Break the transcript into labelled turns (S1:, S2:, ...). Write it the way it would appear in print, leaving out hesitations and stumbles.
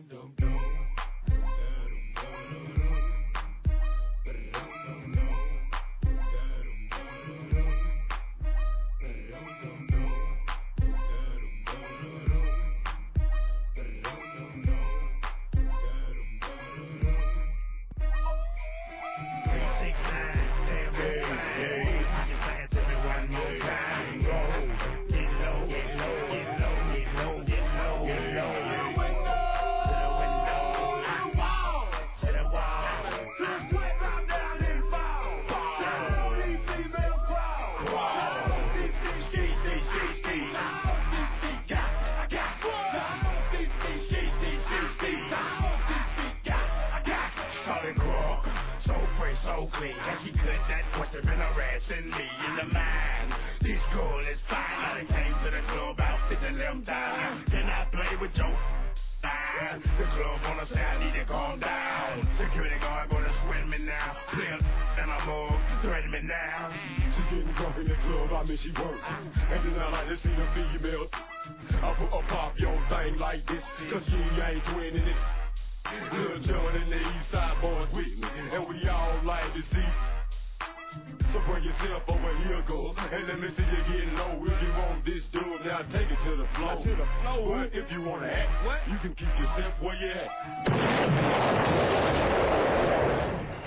S1: So clean, and she could that must have been harassing me in the mind. This girl is fine, I done came to the club out to the left time. Can I play with your mind? The club wanna say I need to calm down. Security guard gonna swing me now. Player and I'm all threaten me now.
S2: She getting drunk in the club, I mean she work. And then I like to see the females. I put a pop your thing like this, cause she ain't twinning it. Lil' John and the East Side boys with me, and we all like to see. So bring yourself over here, girl, and let me see you getting low. If you want this dude, now take it to the floor. But if you wanna act, you can keep yourself where you at.